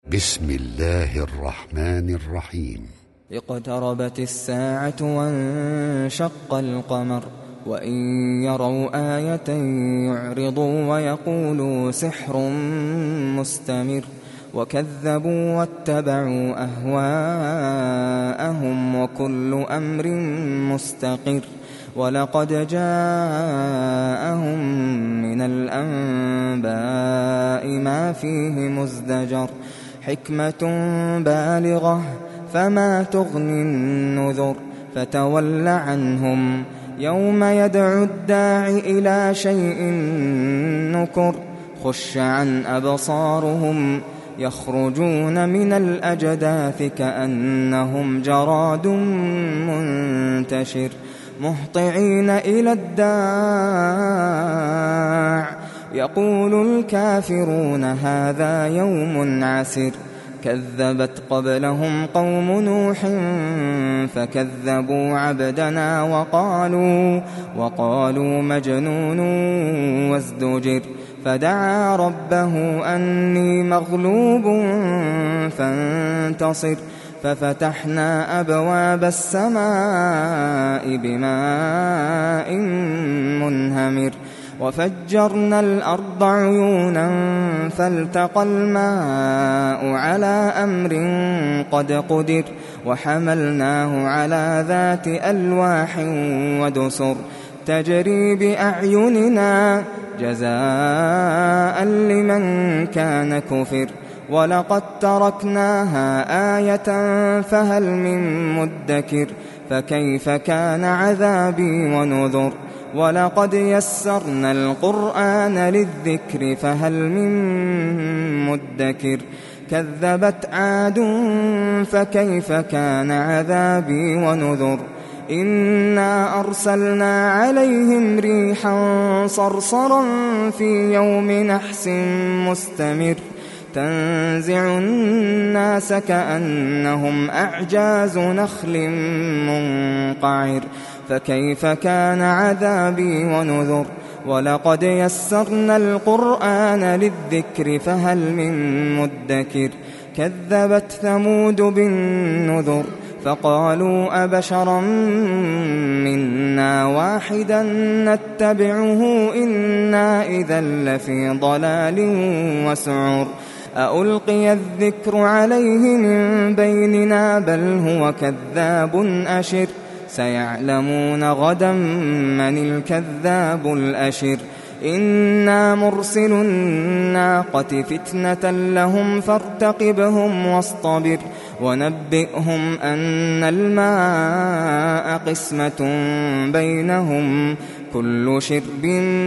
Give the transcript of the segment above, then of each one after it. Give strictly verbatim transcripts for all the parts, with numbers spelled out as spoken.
بسم الله الرحمن الرحيم. اقتربت الساعة وانشق القمر وإن يروا آية يعرضوا ويقولوا سحر مستمر وكذبوا واتبعوا أهواءهم وكل أمر مستقر ولقد جاءهم من الأنباء ما فيه مزدجر حكمة بالغة فما تغني النذر فتول عنهم يوم يدعو الداع إلى شيء نكر خش عن أبصارهم يخرجون من الأجداث كأنهم جراد منتشر مهطعين إلى الداع يقول الكافرون هذا يوم عسر كذبت قبلهم قوم نوح فكذبوا عبدنا وقالوا وقالوا مجنون وازدجر فدعا ربه أني مغلوب فانتصر ففتحنا أبواب السماء بماء منهمر وفجرنا الأرض عيونا فالتقى الماء على أمر قد قدر وحملناه على ذات ألواح ودسر تجري بأعيننا جزاء لمن كان كفر ولقد تركناها آية فهل من مدكر فكيف كان عذابي ونذر ولقد يسرنا القرآن للذكر فهل من مدكر كذبت عاد فكيف كان عذابي ونذر إنا أرسلنا عليهم ريحا صرصرا في يوم نحس مستمر تنزع الناس كأنهم أعجاز نخل منقعر فكيف كان عذابي ونذر ولقد يسرنا القرآن للذكر فهل من مدكر كذبت ثمود بالنذر فقالوا أبشرا منا واحدا نتبعه إنا إذا لفي ضلال وسعر أألقي الذكر عليه من بيننا بل هو كذاب أشر سيعلمون غدا من الكذاب الأشر إنا مرسل الناقة فتنة لهم فارتقبهم واصطبر ونبئهم أن الماء قسمة بينهم كل شرب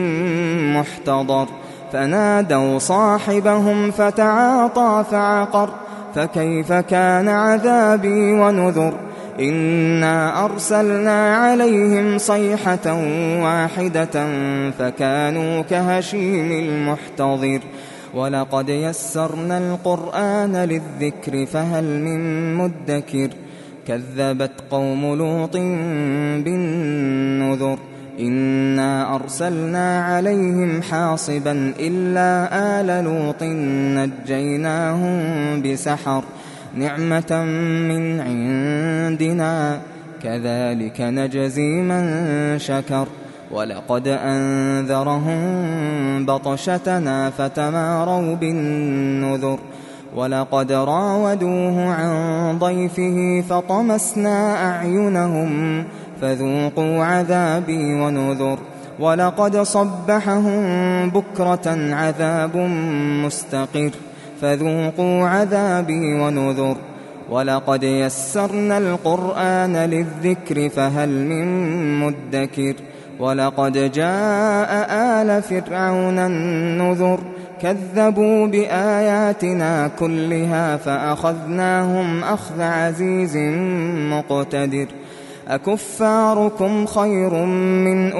محتضر فنادوا صاحبهم فتعاطى فعقر فكيف كان عذابي ونذر إنا أرسلنا عليهم صيحة واحدة فكانوا كهشيم المحتضر ولقد يسرنا القرآن للذكر فهل من مدكر كذبت قوم لوط بالنذر إنا أرسلنا عليهم حاصبا إلا آل لوط نجيناهم بسحر نعمة من عندنا كذلك نجزي من شكر ولقد أنذرهم بطشتنا فتماروا بالنذر ولقد راودوه عن ضيفه فطمسنا أعينهم فذوقوا عذابي ونذر ولقد صبحهم بكرة عذاب مستقر فذوقوا عذابي ونذر ولقد يسرنا القرآن للذكر فهل من مدكر ولقد جاء آل فرعون النذر كذبوا بآياتنا كلها فأخذناهم أخذ عزيز مقتدر أكفاركم خير من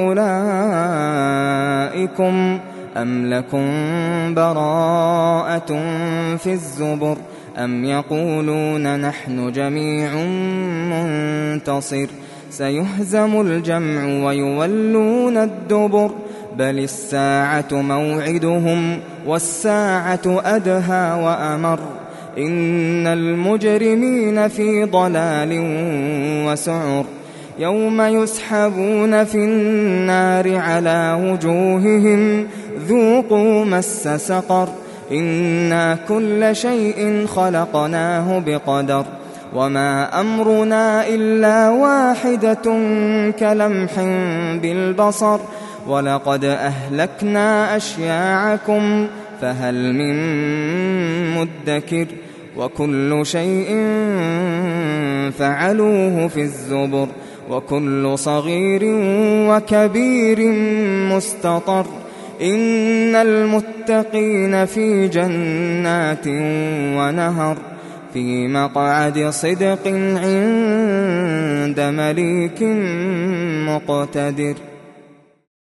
أولئكم أم لكم براءة في الزبر أم يقولون نحن جميع منتصر سيهزم الجمع ويولون الدبر بل الساعة موعدهم والساعة أدهى وأمر إن المجرمين في ضلال وسعر يوم يسحبون في النار على وجوههم ذوقوا مس سقر إنا كل شيء خلقناه بقدر وما أمرنا إلا واحدة كلمح بالبصر ولقد أهلكنا أشياعكم فهل من مدكر وكل شيء فعلوه في الزبر وكل صغير وكبير مستطر إن المتقين في جنات ونهر في مقعد صدق عند مليك مقتدر.